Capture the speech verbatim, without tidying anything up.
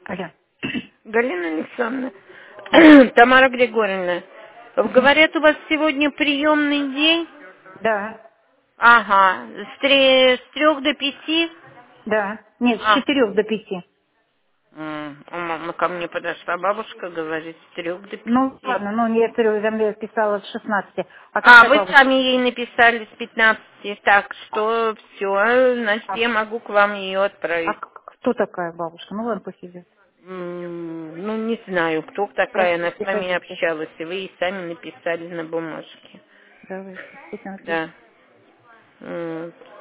Алло. Галина Александровна, Тамара Григорьевна, Мгм. говорят, у вас сегодня приемный день? Да, Ага, с, три- с трех до пяти? да. Нет, с А, четырех до пяти. м, у мамы ко мне подошла бабушка, говорит, с трех до Ну, пяти. ладно, ну, я говорю, там я писала с шестнадцати. А А, какая вы бабушка? сами ей написали с пятнадцати, так что все, значит, А, я могу к вам ее а отправить. к- кто такая бабушка? Ну, ладно, пусть идет. М, Ну, не знаю, кто такая, она Простите, с вами хотите. общалась, и вы ей сами написали на бумажке. Давайте, пусть она пишет. Да. М,